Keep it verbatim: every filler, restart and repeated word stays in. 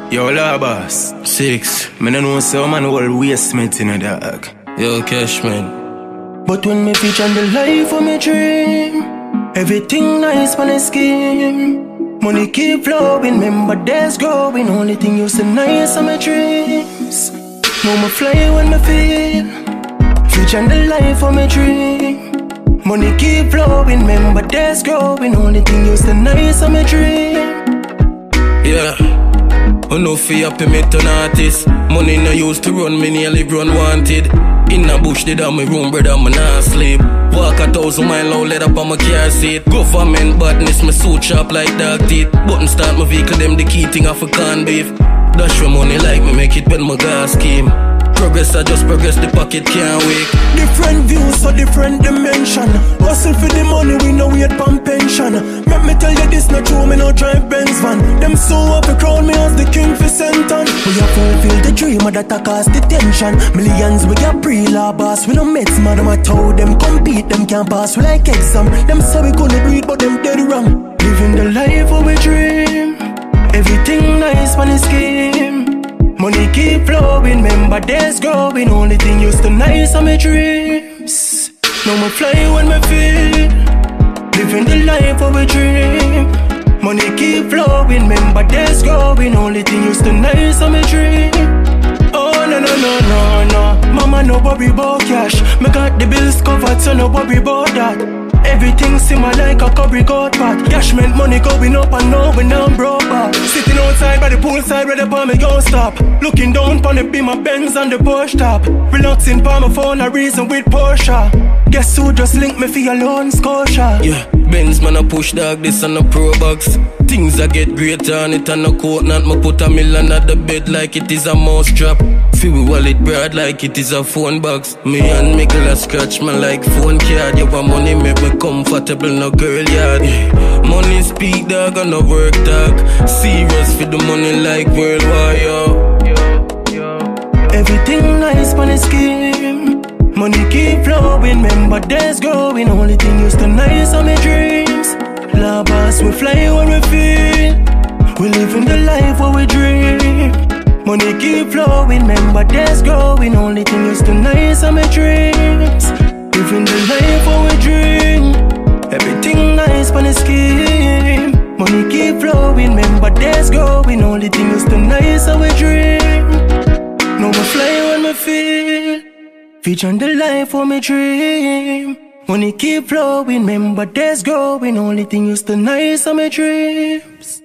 Yo, la boss. Six. Me no know so man will waste me in a dog. Yo, Cashman. But when me feature the life of me dream, everything nice when I scheme. Money keep flowing, remember days growing. Only thing you say nice on my dreams. Know me fly when me feel. Feature the life of me dream. Money keep flowing, remember days growing. Only thing you say nice on my dream. Yeah. I know fi happy me turn artist. Money no used to run, me nearly run wanted. In a bush, they down my room, brother, me nah sleep. Walk a thousand mile out, let up on my car seat. Government badness, me suit sharp like dog teeth. Button start my vehicle, them the key thing off a can beef. Dash for money like me, make it when my gas scheme. Progress, I just progress, the pocket can't wait. Different views, so different dimension. Hustle for the money, we know we had pump pension. Let me tell you this, not true, me no drive Benz van. Them so up a crown, me as the king for Senton. We have fulfilled the dream, of that a cause the tension. Millions, we got pre-law boss, we no meds, man. I'm a told them compete, them can't pass, we like exam. Them say we gonna breathe, but them dead wrong. Living the life of we dream. Everything nice, man, is scheme. Money keep flowing, remember days growing. Only thing used to nice on my dreams. Now me fly when me feel. Living the life of a dream. Money keep flowing, remember days growing. Only thing used to nice on my dream. Oh no no no no no. Mama no worry about cash. Me got the bills covered, so no worry about that. Everything simmer like a curry goat pot. Cash meant money going up and now we now broke back. Sitting outside by the poolside where the palm me gon' stop. Looking down on the beam of Benz on the Porsche top. Relaxing palm my phone a reason with Porsche. Guess who just linked me for your loan, Scotia? Yeah, Benz man a push dog, this on a pro box. Things I get greater on it and a coat not. Me put a million at the bed like it is a mouse trap. Feel wallet broad like it is a phone box. Me and Michael a scratch me like phone card. You want money make me comfortable, no girl yard. Yeah. Money speak dog and no work dog. Serious for the money like World War, yo. Everything nice on the scheme. Money keep flowing, remember days growing. Only thing used to nice on my dreams. La boss, we fly where we feel. We live in the life where we dream. Money keep flowing, remember days growing. Only thing used to nice on my dreams. Living the life where we dream. Everything nice on the scheme. Money keep flowing, remember days growing. Only thing used to nice on we dream. Now we fly when we feel. Featuring the life for me dream. Money keep flowing, remember days growing. Only thing used to nice on my dreams.